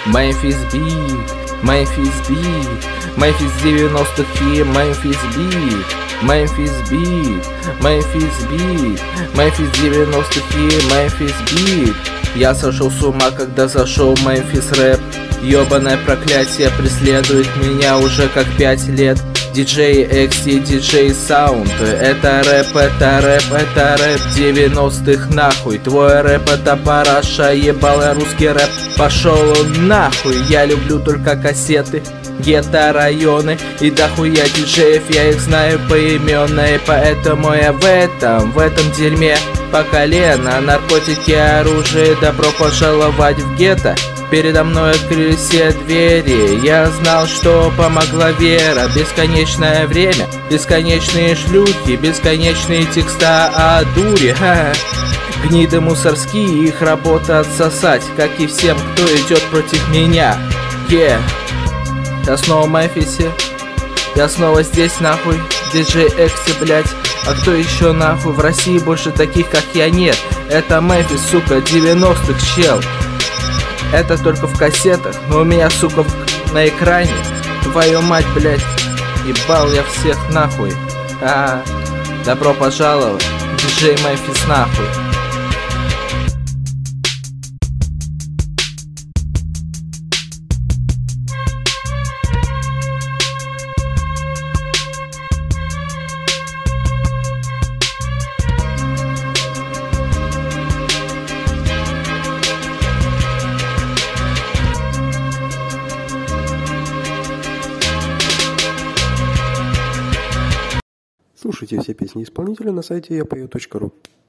Memphis Beat, Memphis Beat, Memphis 90-х и Memphis Beat, Memphis Beat, Memphis Beat, Memphis 90-х и Memphis Beat. Я сошел с ума, когда зашел Memphis рэп. Ёбаное проклятие преследует меня уже как 5 лет. DJ X и DJ Sound. Это рэп, это рэп, это рэп 90-х нахуй. Твой рэп это параша, ебалый русский рэп. Пошел он нахуй, я люблю только кассеты, гетто-районы и дохуя диджеев, я их знаю поименно. И поэтому я в этом дерьме по колено. Наркотики, оружие, добро пожаловать в гетто. Передо мной открылись все двери. Я знал, что помогла вера. Бесконечное время, бесконечные шлюхи, бесконечные текста о дуре. Гниды мусорские, их работа отсосать, как и всем, кто идет против меня. Я снова в Мемфисе, я снова здесь нахуй. DJ Экси, блять. А кто еще нахуй? В России больше таких, как я, нет. Это Мемфис, сука, 90-х, чел. Это только в кассетах, но у меня, сука, на экране. Твою мать, блять. Ебал я всех нахуй. Добро пожаловать, диджей Мемфис нахуй. Слушайте все песни исполнителя на сайте yapeo.ru.